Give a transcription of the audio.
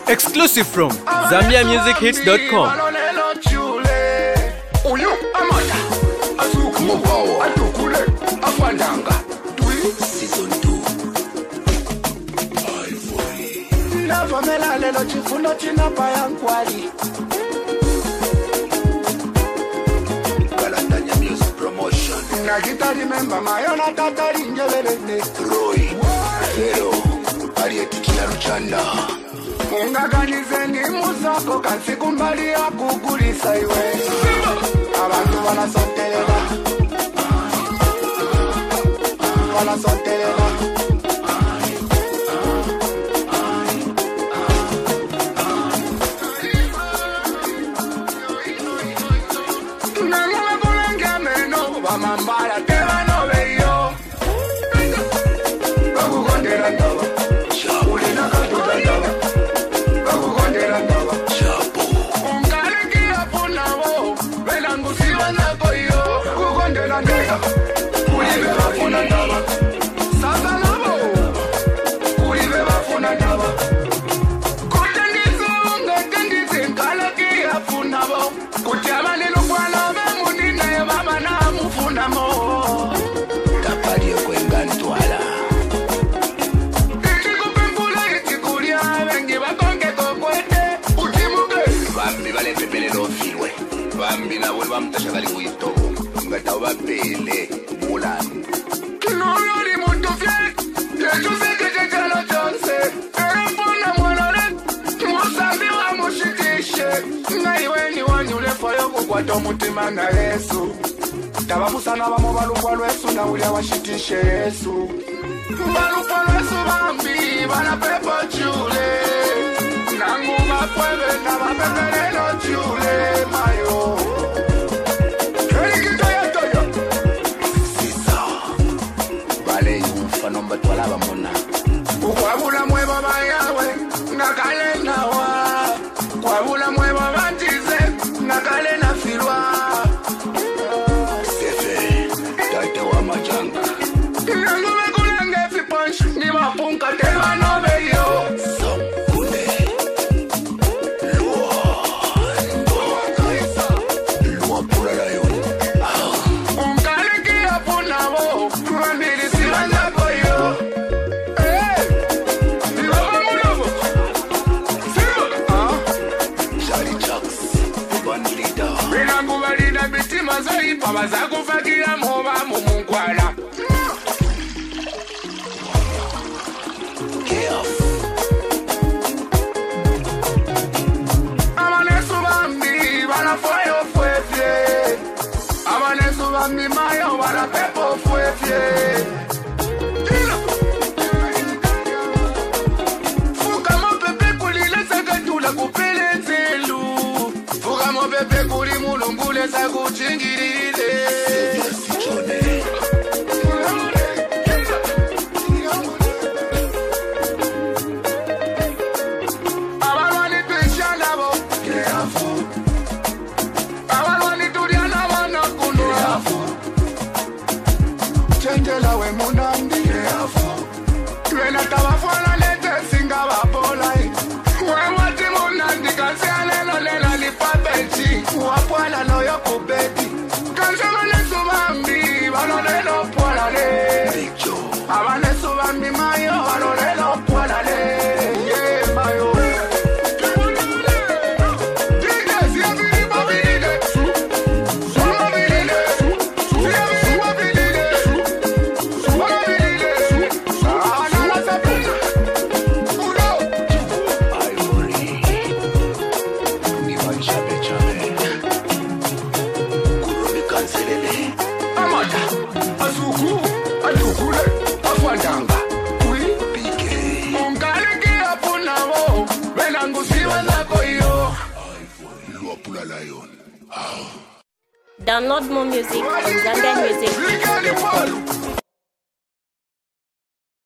Exclusive from ZambiaMusicHits.com. Season 2. Navamela lelo chifundo chinapa yankwali. Galatanya Music Promotion. Nakita remember mayona tatari njelelene. Roy, Fero, Arietikia Luchanda. Ungaganize ngimuzako kansi kumbali ya kugulisa iwe. Abantu wanasotelela. Wanasotelela. Nangula kulenge meno Wamambala teba no veyo Bakukondela ndaba Ulina katuta ndaba Bakukondela ndaba Unkaleki yapuna wo Belangusiwa nako yo Kukondela ndaba Ulibe bafuna ndaba Sasa nabo Ulibe bafuna ndaba Kutengizu ngetengizi Nkaleki yapuna wo Kutiama nilo kwa bemundina ya mama na mufuna mo Kapari kwenga ntwala Itikupempula itikulia Wengi wakonge kokwete Utimuke Bambi vale pepele lo filwe Bambi na wulwa mtashagali kuito Ngata wapele Mulan Kinolo ni muntu fye Yesu seke chechalo chonse Erepona mwanore Musambi wa mushitishe Ngaiweni wanyule foyo kukwata mutima na Yesu Tabamusana bamo balukwa lwesu na ulia washitishe Yesu Balukwa lwesu bambi bana pepo chule Nangu mapwebe na mapepele no chule mayo Keriki toya toya Sisa Bale yufa nomba twalaba mona Ukwabula mweba bayawe Nakale nawa Kwabula mweba bantize Nakale na filwa Sefe Tate wa majanga Nangume kulange fi punch Ni mapunka teba no beyo Sampune Lua pura layon Unkaleki yapuna wo Mwambili siwanda koyo Binangubalina bitima zoipa bazakufagira moba mumunkwala Amanesu bambi bana foyo fuefye Amanesu bambi mayo bana pepo fuefye Fukamo pepe kulile sakatula kupele nzelu Fukamo pepe kuli mulungule sakuchingirire Abalwani tuishana bo Abalwani turiana wana kunua Chenjela we munandi Tuena tabafwana lete singa wapolai Wewati munandi kasi alelo lela lipapechi Wapwala no yoko beti Kanshama nesu bambi Balolelo pwala le Abanesu bambi mayo Balolelo pwala le Yeah mayo Download more music on ZambiaMusicHits.com.